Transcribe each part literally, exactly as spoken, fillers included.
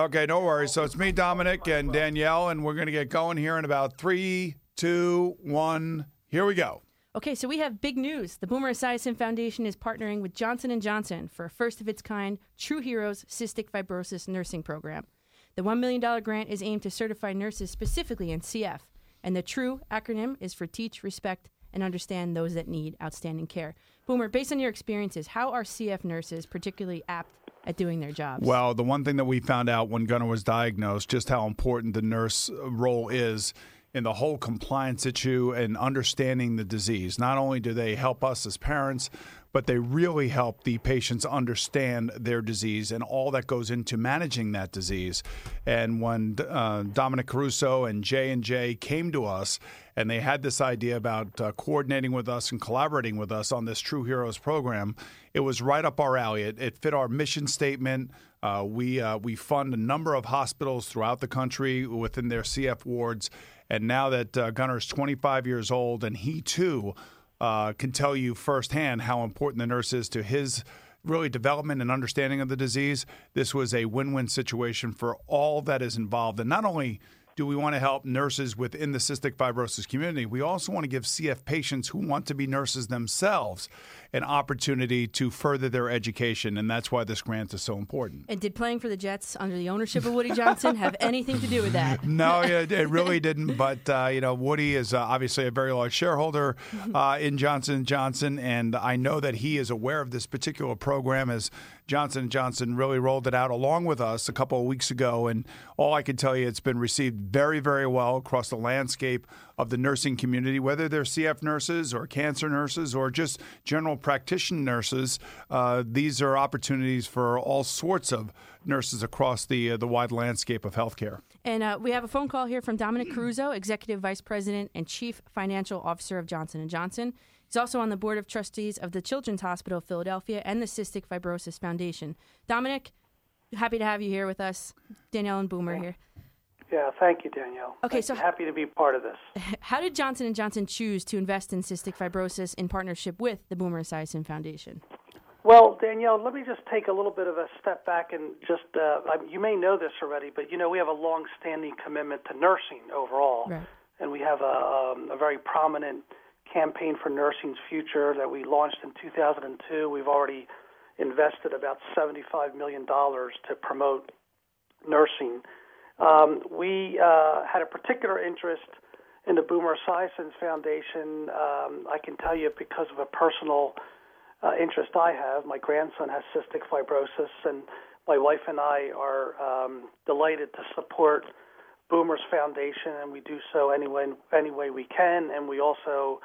Okay, no worries. So it's me, Dominic, and Danielle, and we're going to get going here in about three, two, one. Here we go. Okay, so we have big news. The Boomer Esiason Foundation is partnering with Johnson and Johnson for a first-of-its-kind True Heroes Cystic Fibrosis Nursing Program. The one million dollars grant is aimed to certify nurses specifically in C F, and the TRUE acronym is for Teach, Respect, and Understand Those That Need Outstanding Care. Boomer, based on your experiences, how are C F nurses particularly apt at doing their jobs? Well, the one thing that we found out when Gunnar was diagnosed, just how important the nurse role is in the whole compliance issue and understanding the disease. Not only do they help us as parents, but they really help the patients understand their disease and all that goes into managing that disease. And when uh, Dominic Caruso and J and J came to us and they had this idea about uh, coordinating with us and collaborating with us on this True Heroes program, it was right up our alley. It, it fit our mission statement. Uh, we uh, we fund a number of hospitals throughout the country within their C F wards. And now that uh, Gunnar is twenty-five years old and he too uh, can tell you firsthand how important the nurse is to his really development and understanding of the disease, this was a win-win situation for all that is involved. And not only do we want to help nurses within the cystic fibrosis community, we also want to give C F patients who want to be nurses themselves an opportunity to further their education, and that's why this grant is so important. And did playing for the Jets under the ownership of Woody Johnson have anything to do with that? No, it, it really didn't. But uh, you know, Woody is uh, obviously a very large shareholder uh, in Johnson and Johnson, and I know that he is aware of this particular program as Johnson and Johnson really rolled it out along with us a couple of weeks ago. And all I can tell you, it's been received very, very well across the landscape of the nursing community, whether they're C F nurses or cancer nurses or just general practitioner nurses. Uh, these are opportunities for all sorts of nurses across the uh, the wide landscape of healthcare. And uh, we have a phone call here from Dominic Caruso, Executive Vice President and Chief Financial Officer of Johnson and Johnson. He's also on the Board of Trustees of the Children's Hospital of Philadelphia and the Cystic Fibrosis Foundation. Dominic, happy to have you here with us. Danielle and Boomer here. Yeah, thank you, Danielle. Okay, I'm so happy to be part of this. How did Johnson and Johnson choose to invest in cystic fibrosis in partnership with the Boomer Esiason Foundation? Well, Danielle, let me just take a little bit of a step back and just, uh, you may know this already, but, you know, we have a long-standing commitment to nursing overall. Right. And we have a, um, a very prominent campaign for nursing's future that we launched in two thousand two. We've already invested about seventy-five million dollars to promote nursing. Um, we uh, had a particular interest in the Boomer Esiason Foundation. Um, I can tell you because of a personal uh, interest I have. My grandson has cystic fibrosis, and my wife and I are um, delighted to support Boomer's Foundation, and we do so any way, any way we can. And we also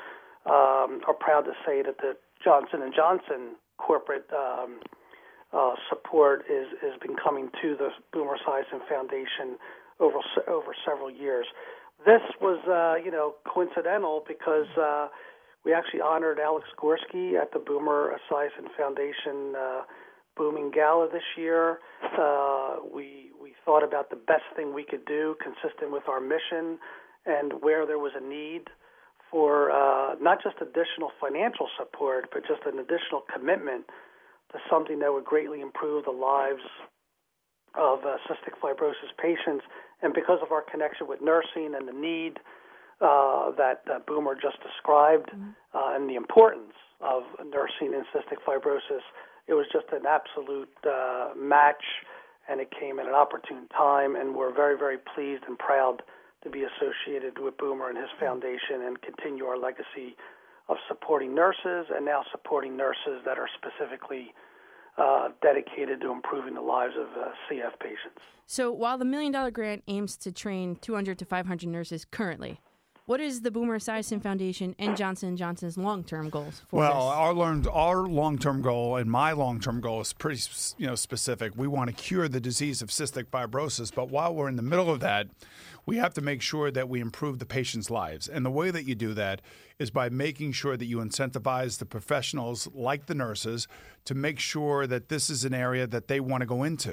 um, are proud to say that the Johnson and Johnson corporate um, uh, support is has been coming to the Boomer Esiason Foundation over over several years. This was, uh, you know, coincidental because uh, we actually honored Alex Gorski at the Boomer Esiason Foundation uh, Booming Gala this year. Uh, we we thought about the best thing we could do, consistent with our mission, and where there was a need for uh, not just additional financial support, but just an additional commitment to something that would greatly improve the lives of uh, cystic fibrosis patients. And because of our connection with nursing and the need uh, that uh, Boomer just described, mm-hmm. uh, and the importance of nursing in cystic fibrosis, it was just an absolute uh, match, and it came at an opportune time, and we're very, very pleased and proud to be associated with Boomer and his foundation and continue our legacy of supporting nurses and now supporting nurses that are specifically uh, dedicated to improving the lives of uh, C F patients. So while the Million Dollar Grant aims to train two hundred to five hundred nurses currently, what is the Boomer Esiason Foundation and Johnson and Johnson's long-term goals for well, this? Well, our learned our long-term goal and my long-term goal is pretty, you know, specific. We want to cure the disease of cystic fibrosis, but while we're in the middle of that, we have to make sure that we improve the patients' lives. And the way that you do that is by making sure that you incentivize the professionals like the nurses to make sure that this is an area that they want to go into.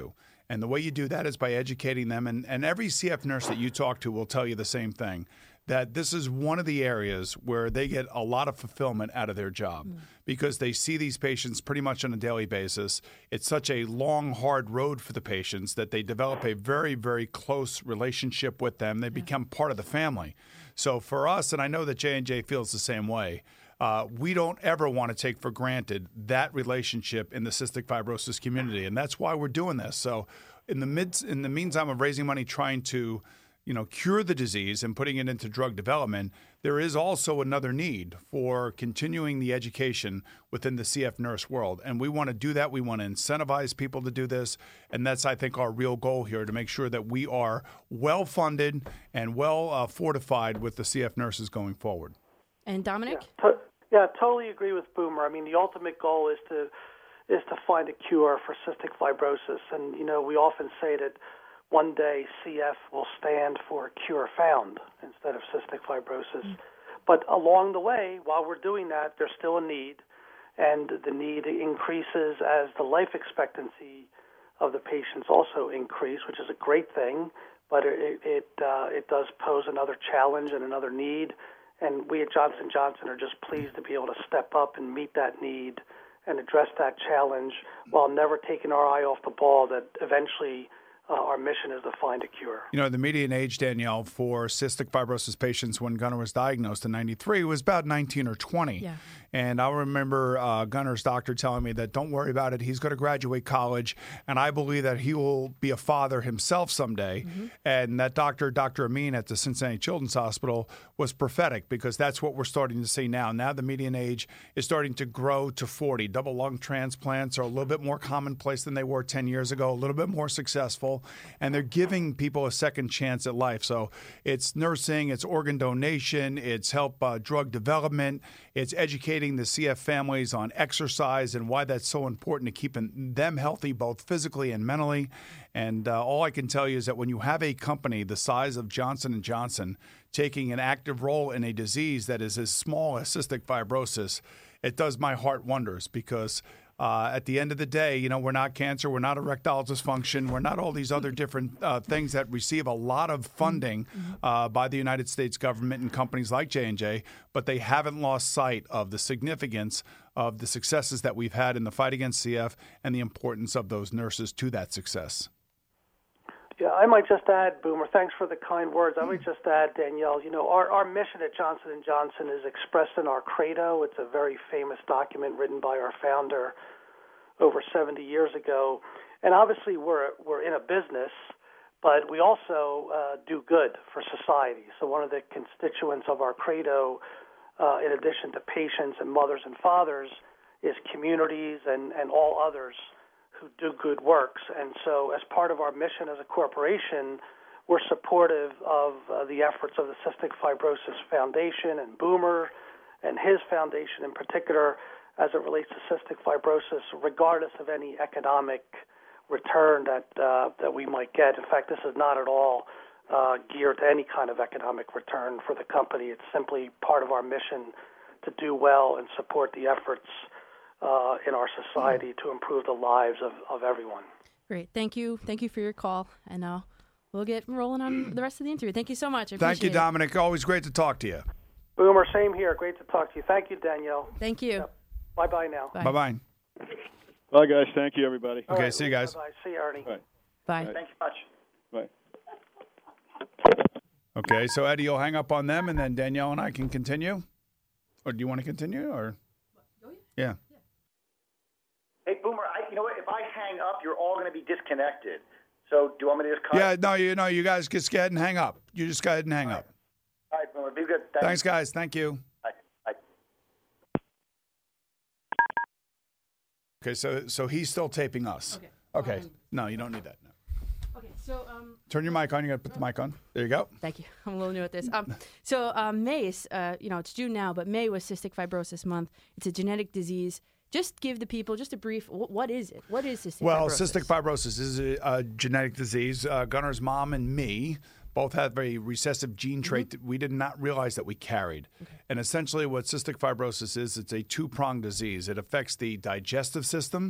And the way you do that is by educating them. And, and every C F nurse that you talk to will tell you the same thing, that this is one of the areas where they get a lot of fulfillment out of their job mm. because they see these patients pretty much on a daily basis. It's such a long, hard road for the patients that they develop a very, very close relationship with them. They yeah. become part of the family. So for us, and I know that J and J feels the same way, uh, we don't ever want to take for granted that relationship in the cystic fibrosis community. And that's why we're doing this. So in the mid, in the meantime of raising money trying to you know, cure the disease and putting it into drug development, there is also another need for continuing the education within the C F nurse world. And we want to do that. We want to incentivize people to do this. And that's, I think, our real goal here, to make sure that we are well-funded and well uh, fortified with the C F nurses going forward. And Dominic? Yeah, to- yeah, totally agree with Boomer. I mean, the ultimate goal is to is to find a cure for cystic fibrosis. And, you know, we often say that one day C F will stand for cure found instead of cystic fibrosis. Mm. But along the way, while we're doing that, there's still a need, and the need increases as the life expectancy of the patients also increase, which is a great thing, but it it, uh, it does pose another challenge and another need, and we at Johnson and Johnson are just pleased to be able to step up and meet that need and address that challenge while never taking our eye off the ball that eventually Uh, our mission is to find a cure. You know, the median age, Danielle, for cystic fibrosis patients when Gunnar was diagnosed in ninety-three was about nineteen or twenty. Yeah. And I remember uh, Gunnar's doctor telling me that don't worry about it. He's going to graduate college, and I believe that he will be a father himself someday. Mm-hmm. And that doctor, Doctor Amin at the Cincinnati Children's Hospital, was prophetic, because that's what we're starting to see now. Now the median age is starting to grow to forty. Double lung transplants are a little bit more commonplace than they were ten years ago, a little bit more successful, and they're giving people a second chance at life. So it's nursing, it's organ donation, it's help uh, drug development, it's educating the C F families on exercise and why that's so important to keeping them healthy both physically and mentally. And uh, all I can tell you is that when you have a company the size of Johnson and Johnson taking an active role in a disease that is as small as cystic fibrosis, it does my heart wonders, because Uh, at the end of the day, you know, we're not cancer, we're not erectile dysfunction, we're not all these other different uh, things that receive a lot of funding uh, by the United States government and companies like J and J, but they haven't lost sight of the significance of the successes that we've had in the fight against C F and the importance of those nurses to that success. Yeah, I might just add, Boomer, thanks for the kind words. I might just add, Danielle, you know, our, our mission at Johnson and Johnson is expressed in our credo. It's a very famous document written by our founder over seventy years ago. And obviously we're we're in a business, but we also uh, do good for society. So one of the constituents of our credo, uh, in addition to patients and mothers and fathers, is communities and, and all others who do good works. And so as part of our mission as a corporation, we're supportive of uh, the efforts of the Cystic Fibrosis Foundation and Boomer and his foundation in particular as it relates to cystic fibrosis, regardless of any economic return that uh, that we might get. In fact, this is not at all uh, geared to any kind of economic return for the company. It's simply part of our mission to do well and support the efforts uh, in our society to improve the lives of, of everyone. Great. Thank you. Thank you for your call. And uh, we'll get rolling on the rest of the interview. Thank you so much. I Thank you, it. Dominic. Always great to talk to you. Boomer, same here. Great to talk to you. Thank you, Danielle. Thank you. Yep. Bye-bye now. Bye. Bye-bye. Bye, guys. Thank you, everybody. Okay, right, see you guys. Bye-bye. See you, Ernie. Bye. Bye. Bye. Thanks much. Bye. Okay, so Eddie, you'll hang up on them, and then Danielle and I can continue? Or do you want to continue? Or Yeah. Hey, Boomer, I, you know what? If I hang up, you're all going to be disconnected. So do you want me to just cut? Yeah, no, you know, you guys just go ahead and hang up. You just go ahead and hang up. All right, Boomer. Be good. Thanks, Thanks guys. Thank you. Bye. Bye. Okay, so so he's still taping us. Okay. Okay. No, you don't need that. No. Okay, so um, Turn your mic on. You got to put the mic on. There you go. thank you. I'm a little new at this. Um, so um, May is, uh, you know, it's June now, but May was Cystic Fibrosis Month. It's a genetic disease. Just give the people just a brief. What, what is it? What is cystic Well, fibrosis? cystic fibrosis is a, a genetic disease. Uh, Gunnar's mom and me both have a recessive gene trait mm-hmm. that we did not realize that we carried. Okay. And essentially what cystic fibrosis is, it's a two-pronged disease. It affects the digestive system,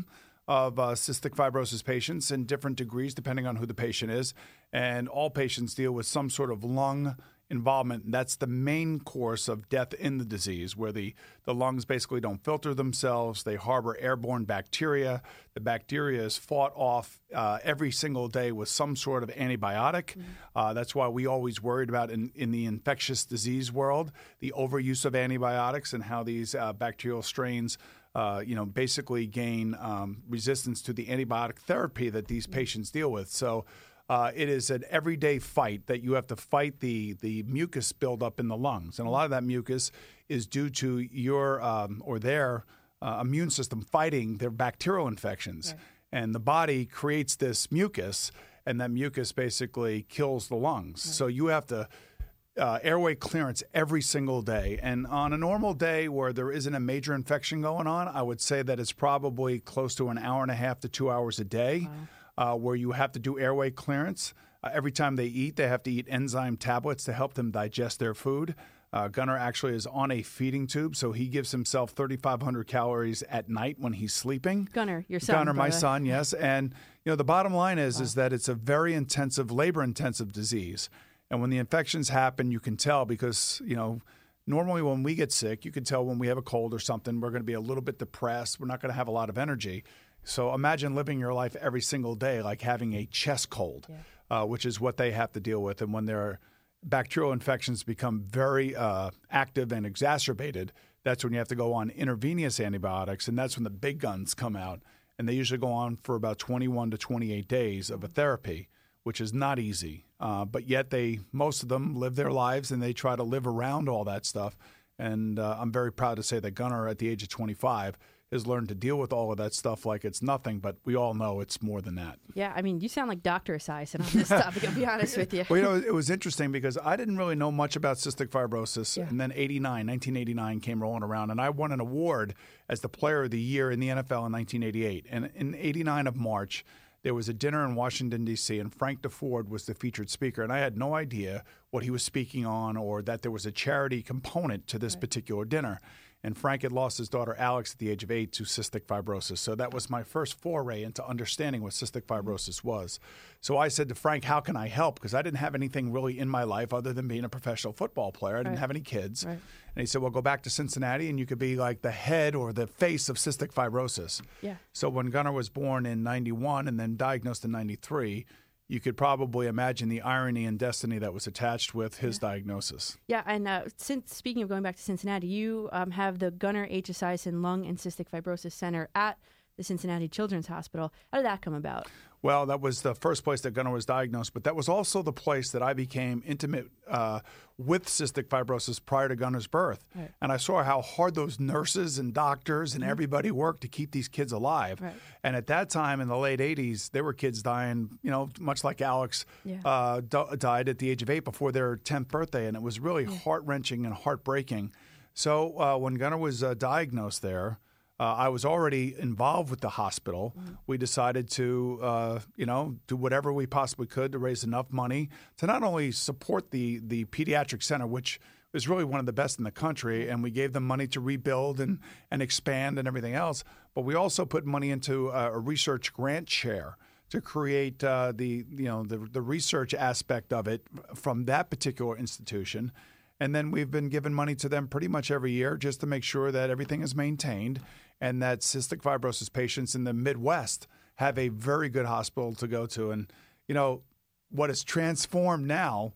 of uh, cystic fibrosis patients in different degrees depending on who the patient is. And all patients deal with some sort of lung involvement. That's the main course of death in the disease, where the, the lungs basically don't filter themselves. They harbor airborne bacteria. The bacteria is fought off uh, every single day with some sort of antibiotic. Mm-hmm. Uh, that's why we always worried about in, in the infectious disease world, the overuse of antibiotics and how these uh, bacterial strains Uh, you know, basically gain um, resistance to the antibiotic therapy that these patients deal with. So uh, it is an everyday fight that you have to fight the the mucus buildup in the lungs. And a lot of that mucus is due to your um, or their uh, immune system fighting their bacterial infections. Right. And the body creates this mucus, and that mucus basically kills the lungs. Right. So you have to Uh, airway clearance every single day. And on a normal day where there isn't a major infection going on, I would say that it's probably close to an hour and a half to two hours a day. Wow. uh, where you have to do airway clearance. Uh, every time they eat, they have to eat enzyme tablets to help them digest their food. Uh, Gunnar actually is on a feeding tube, so he gives himself thirty-five hundred calories at night when he's sleeping. Gunnar, your son. Gunnar, my brother. son, yes. And you know, the bottom line is, wow. is that it's a very intensive, labor-intensive disease. And when the infections happen, you can tell because, you know, normally when we get sick, you can tell when we have a cold or something, we're going to be a little bit depressed. We're not going to have a lot of energy. So imagine living your life every single day like having a chest cold, yeah. uh, which is what they have to deal with. And when their bacterial infections become very uh, active and exacerbated, that's when you have to go on intravenous antibiotics, and that's when the big guns come out. And they usually go on for about twenty-one to twenty-eight days of a therapy, which is not easy. Uh, but yet they, most of them live their lives and they try to live around all that stuff. And uh, I'm very proud to say that Gunnar, at the age of twenty-five, has learned to deal with all of that stuff like it's nothing, but we all know it's more than that. Yeah, I mean, you sound like Doctor Esiason on this topic, I'll be honest with you. Well, you know, it was interesting because I didn't really know much about cystic fibrosis, yeah. and then eighty-nine, nineteen eighty-nine came rolling around, and I won an award as the Player of the Year in the N F L in nineteen eighty-eight. And in eighty-nine of March, there was a dinner in Washington, D C, and Frank DeFord was the featured speaker. And I had no idea what he was speaking on or that there was a charity component to this right. particular dinner. And Frank had lost his daughter, Alex, at the age of eight to cystic fibrosis. So that was my first foray into understanding what cystic fibrosis was. So I said to Frank, how can I help? Because I didn't have anything really in my life other than being a professional football player. I didn't right. have any kids. Right. And he said, well, go back to Cincinnati and you could be like the head or the face of cystic fibrosis. Yeah. So when Gunnar was born in ninety-one and then diagnosed in ninety-three, you could probably imagine the irony and destiny that was attached with his yeah. diagnosis. Yeah, and uh, since speaking of going back to Cincinnati, you um, have the Gunnar H. Esiason Lung and Cystic Fibrosis Center at the Cincinnati Children's Hospital. How did that come about? Well, that was the first place that Gunnar was diagnosed, but that was also the place that I became intimate uh, with cystic fibrosis prior to Gunnar's birth. Right. And I saw how hard those nurses and doctors and mm-hmm. everybody worked to keep these kids alive. Right. And at that time in the late eighties, there were kids dying, you know, much like Alex yeah. uh, d- died at the age of eight before their tenth birthday. And it was really yeah. heart-wrenching and heartbreaking. So uh, when Gunnar was uh, diagnosed there, Uh, I was already involved with the hospital. Mm-hmm. We decided to, uh, you know, do whatever we possibly could to raise enough money to not only support the the pediatric center, which was really one of the best in the country, and we gave them money to rebuild and, and expand and everything else, but we also put money into uh, a research grant share to create uh, the, you know, the, the research aspect of it from that particular institution. And then we've been giving money to them pretty much every year just to make sure that everything is maintained and that cystic fibrosis patients in the Midwest have a very good hospital to go to. And, you know, what is transformed now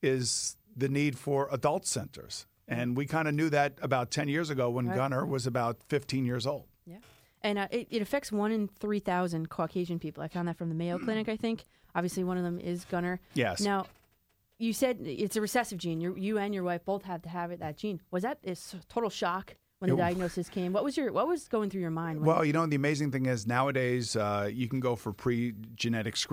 is the need for adult centers. And we kind of knew that about ten years ago when right. Gunnar was about fifteen years old. Yeah. And uh, it, it affects one in three thousand Caucasian people. I found that from the Mayo Clinic, I think. Obviously, one of them is Gunnar. Yes. Now, you said it's a recessive gene. You're, you and your wife both have to have it, that gene. Was that a total shock when the it, diagnosis came? What was your What was going through your mind? When well, you know, the amazing thing is nowadays uh, you can go for pre-genetic screening.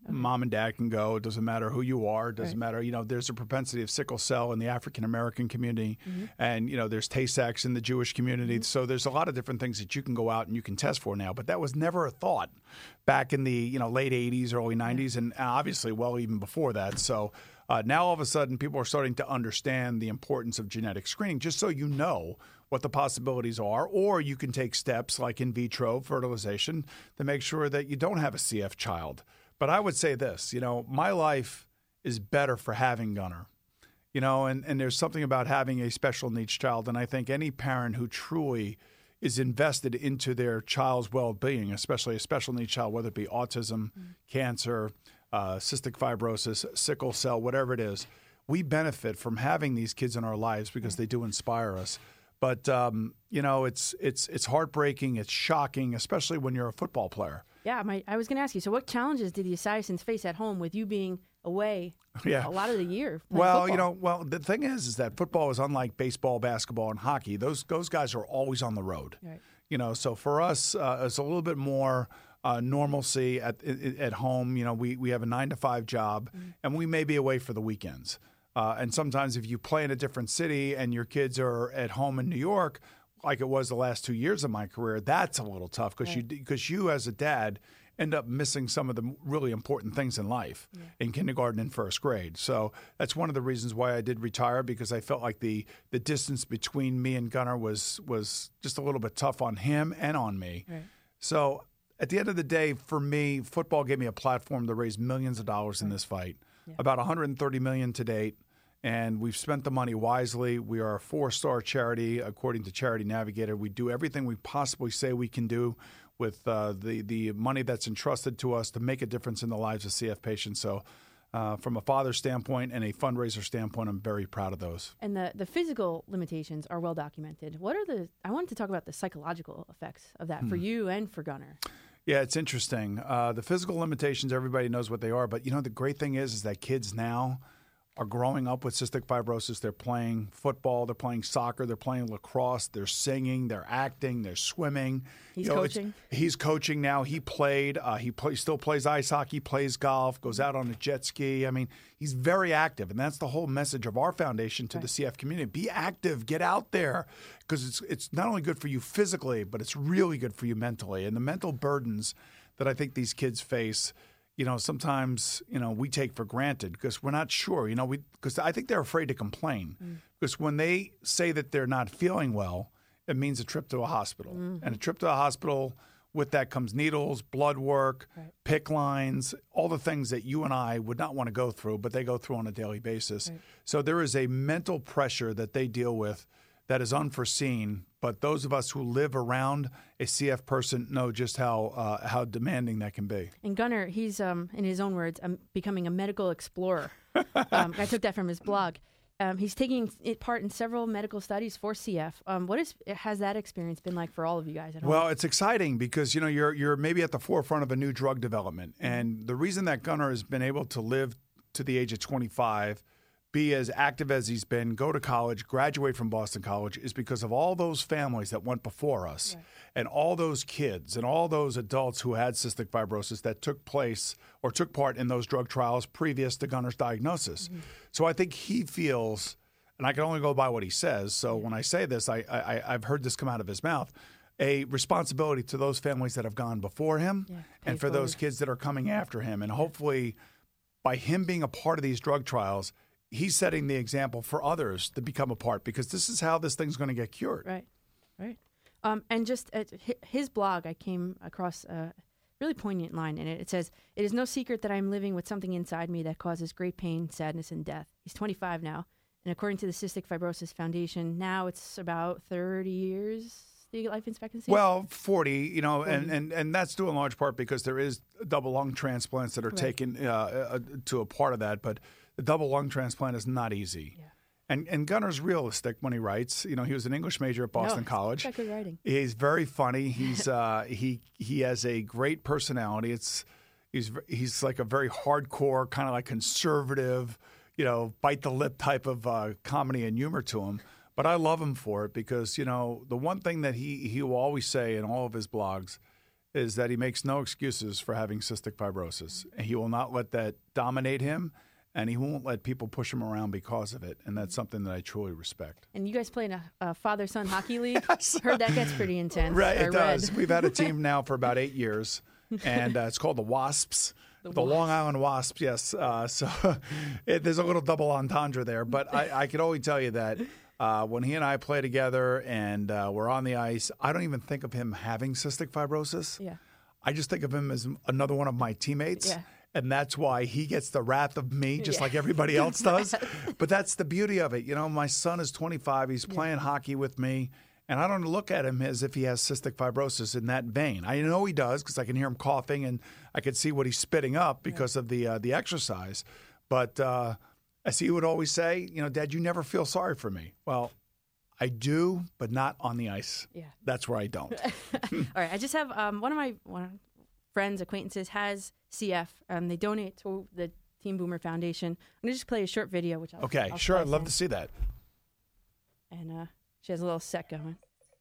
Okay. Mom and dad can go. It doesn't matter who you are. It doesn't Right. matter. You know, there's a propensity of sickle cell in the African American community, Mm-hmm. and you know, there's Tay-Sachs in the Jewish community. So there's a lot of different things that you can go out and you can test for now. But that was never a thought back in the you know late eighties, early nineties, and obviously well even before that. So uh, now all of a sudden, people are starting to understand the importance of genetic screening, just so you know what the possibilities are, or you can take steps like in vitro fertilization to make sure that you don't have a C F child. But I would say this, you know, my life is better for having Gunnar, you know, and, and there's something about having a special needs child. And I think any parent who truly is invested into their child's well-being, especially a special needs child, whether it be autism, mm-hmm. cancer, uh, cystic fibrosis, sickle cell, whatever it is, we benefit from having these kids in our lives because they do inspire us. But, um, you know, it's it's it's heartbreaking. It's shocking, especially when you're a football player. Yeah, my, I was going to ask you, so what challenges did the Esiasons face at home with you being away yeah. a lot of the year? Well, football? you know, well, the thing is, is that football is unlike baseball, basketball, and hockey. Those those guys are always on the road. Right. You know, so for us, uh, it's a little bit more uh, normalcy at at home. You know, we, we have a nine to five job, mm-hmm. and we may be away for the weekends. Uh, and sometimes if you play in a different city and your kids are at home in New York, like it was the last two years of my career, that's a little tough because right. you because you as a dad end up missing some of the really important things in life yeah. in kindergarten and first grade. So that's one of the reasons why I did retire, because I felt like the the distance between me and Gunnar was was just a little bit tough on him and on me. Right. So at the end of the day, for me, football gave me a platform to raise millions of dollars right. in this fight, yeah. about one hundred thirty million dollars to date. And we've spent the money wisely. We are a four-star charity, according to Charity Navigator. We do everything we possibly say we can do with uh, the, the money that's entrusted to us to make a difference in the lives of C F patients. So uh, from a father standpoint and a fundraiser standpoint, I'm very proud of those. And the, the physical limitations are well documented. What are the – I wanted to talk about the psychological effects of that hmm. for you and for Gunnar. Yeah, it's interesting. Uh, the physical limitations, everybody knows what they are. But, you know, the great thing is is that kids now – are growing up with cystic fibrosis. They're playing football, they're playing soccer, they're playing lacrosse, they're singing, they're acting, they're swimming. He's you know, coaching. He's coaching now. He played. Uh, he play, still plays ice hockey, plays golf, goes out on a jet ski. I mean, he's very active, and that's the whole message of our foundation to right. the C F community. Be active, get out there, because it's it's not only good for you physically, but it's really good for you mentally. And the mental burdens that I think these kids face, you know, sometimes, you know, we take for granted because we're not sure, you know, we because I think they're afraid to complain mm. because when they say that they're not feeling well, it means a trip to a hospital. Mm-hmm. And a trip to a hospital, with that comes needles, blood work, right. P I C C lines, all the things that you and I would not want to go through, but they go through on a daily basis. Right. So there is a mental pressure that they deal with that is unforeseen, but those of us who live around a C F person know just how uh, how demanding that can be. And Gunnar, he's, um, in his own words, um, becoming a medical explorer. um, I took that from his blog. Um, he's taking part in several medical studies for C F. Um, what is, has that experience been like for all of you guys at home? Well, it's exciting because, you know, you're you're maybe at the forefront of a new drug development. And the reason that Gunnar has been able to live to the age of twenty-five, be as active as he's been, go to college, graduate from Boston College, is because of all those families that went before us right. and all those kids and all those adults who had cystic fibrosis that took place or took part in those drug trials previous to Gunnar's diagnosis. Mm-hmm. So I think he feels, and I can only go by what he says, so yeah. when I say this, I, I, I've heard this come out of his mouth, a responsibility to those families that have gone before him yeah, and for forward. those kids that are coming after him. And hopefully by him being a part of these drug trials, he's setting the example for others to become a part, because this is how this thing's going to get cured. Right, right. Um, and just at his blog, I came across a really poignant line in it. It says, "It is no secret that I'm living with something inside me that causes great pain, sadness, and death." He's twenty-five now, and according to the Cystic Fibrosis Foundation, now it's about thirty years, the life expectancy? Well, forty, you know, forty. And, and, and that's due in large part because there is double lung transplants that are right. taken uh, uh, to a part of that, but the double lung transplant is not easy. Yeah. And and Gunnar's realistic when he writes. You know, he was an English major at Boston no, College. Good writing. He's very funny. He's uh, he he has a great personality. It's he's he's like a very hardcore, kind of like conservative, you know, bite the lip type of uh, comedy and humor to him. But I love him for it because, you know, the one thing that he he will always say in all of his blogs is that he makes no excuses for having cystic fibrosis. And he will not let that dominate him, and he won't let people push him around because of it. And that's something that I truly respect. And you guys play in a, a father-son hockey league? Yes. Heard that gets pretty intense. Right, I it does. read. We've had a team now for about eight years, and uh, it's called the Wasps. The, the Long Island Wasps, yes. Uh, so it, there's a little double entendre there. But I, I can only tell you that uh, when he and I play together and uh, we're on the ice, I don't even think of him having cystic fibrosis. Yeah. I just think of him as another one of my teammates. Yeah. And that's why he gets the wrath of me, just Yeah. like everybody else does. But that's the beauty of it. You know, my son is twenty-five. He's playing yeah. hockey with me. And I don't look at him as if he has cystic fibrosis in that vein. I know he does because I can hear him coughing and I can see what he's spitting up because yeah. of the uh, the exercise. But uh, as he would always say, you know, Dad, you never feel sorry for me. Well, I do, but not on the ice. Yeah, that's where I don't. All right, I just have um, one of my one friends, acquaintances has C F. Um, they donate to the Team Boomer Foundation. I'm gonna just play a short video, which I'll, okay, I'll sure, I'd love in. to see that. And uh, she has a little set going.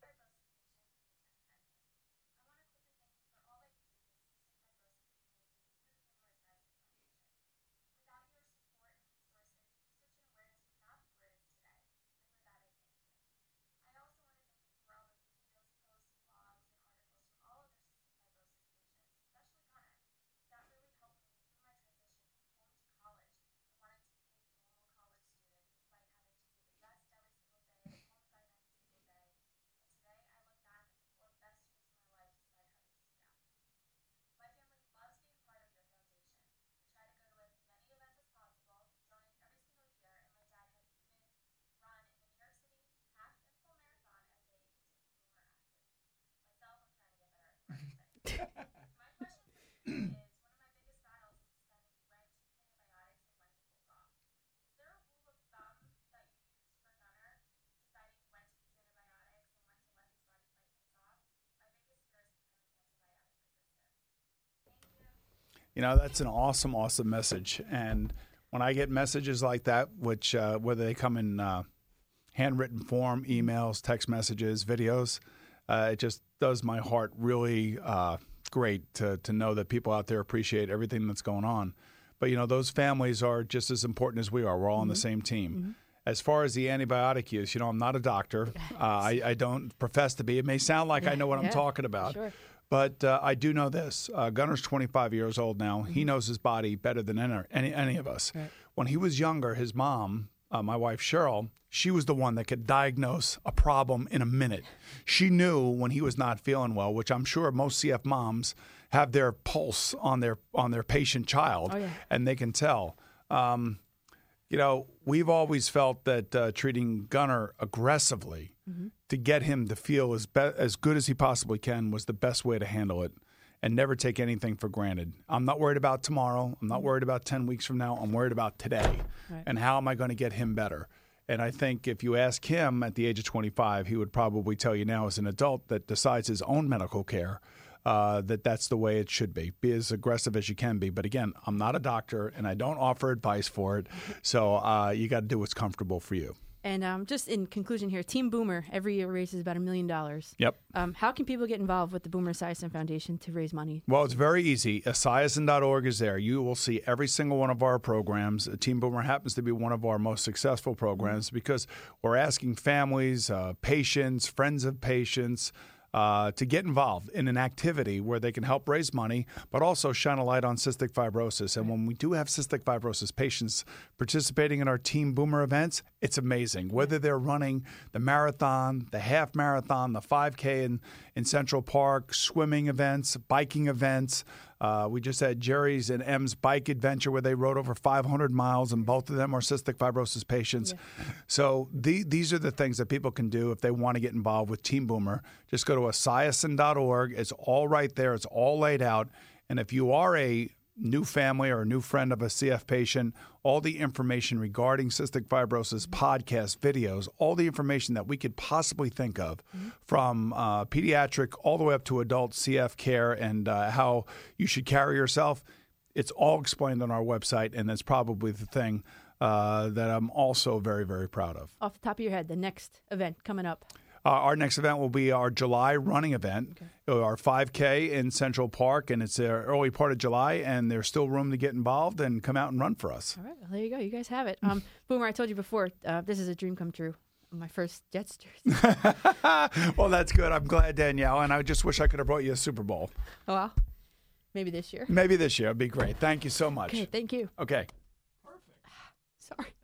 You know, that's an awesome, awesome message. And when I get messages like that, which uh, whether they come in uh, handwritten form, emails, text messages, videos, uh, it just does my heart really uh, great to, to know that people out there appreciate everything that's going on. But, you know, those families are just as important as we are. We're all mm-hmm. on the same team. Mm-hmm. As far as the antibiotic use, you know, I'm not a doctor. Uh, I, I don't profess to be. It may sound like I know what yeah, I'm talking about. Sure. But uh, I do know this. Uh, Gunner's twenty-five years old now. Mm-hmm. He knows his body better than any, any of us. Right. When he was younger, his mom, uh, my wife Cheryl, she was the one that could diagnose a problem in a minute. She knew when he was not feeling well, which I'm sure most C F moms have their pulse on their on their patient child, oh, yeah. and they can tell. Um, you know, we've always felt that uh, treating Gunner aggressively mm-hmm. to get him to feel as be- as good as he possibly can was the best way to handle it, and never take anything for granted. I'm not worried about tomorrow. I'm not worried about ten weeks from now. I'm worried about today, right. and how am I going to get him better? And I think if you ask him at the age of twenty-five, he would probably tell you now as an adult that decides his own medical care, uh, that that's the way it should be. Be as aggressive as you can be. But again, I'm not a doctor, and I don't offer advice for it. So uh, you got to do what's comfortable for you. And um, just in conclusion here, Team Boomer every year raises about a million dollars. Yep. Um, how can people get involved with the Boomer Esiason Foundation to raise money? Well, it's very easy. Esiason dot org is there. You will see every single one of our programs. Team Boomer happens to be one of our most successful programs mm-hmm. because we're asking families, uh, patients, friends of patients, Uh, to get involved in an activity where they can help raise money, but also shine a light on cystic fibrosis. And when we do have cystic fibrosis patients participating in our Team Boomer events, it's amazing. Whether they're running the marathon, the half marathon, the five K in, in Central Park, swimming events, biking events. Uh, we just had Jerry's and M's bike adventure where they rode over five hundred miles, and both of them are cystic fibrosis patients. Yeah. So the, these are the things that people can do if they want to get involved with Team Boomer. Just go to Esiason dot org. It's all right there. It's all laid out. And if you are a new family or a new friend of a C F patient, all the information regarding cystic fibrosis, podcasts, videos, all the information that we could possibly think of mm-hmm. from uh, pediatric all the way up to adult C F care and uh, how you should carry yourself, it's all explained on our website, and that's probably the thing uh, that I'm also very, very proud of. Off the top of your head, the next event coming up. Uh, our next event will be our July running event, okay. our five K in Central Park, and it's the early part of July, and there's still room to get involved and come out and run for us. All right, well, there you go. You guys have it. Um, Boomer, I told you before, uh, this is a dream come true. My first Jets jersey. Well, that's good. I'm glad, Danielle, and I just wish I could have brought you a Super Bowl. Oh, well, maybe this year. Maybe this year. It'd be great. Thank you so much. Okay, thank you. Okay. Sorry.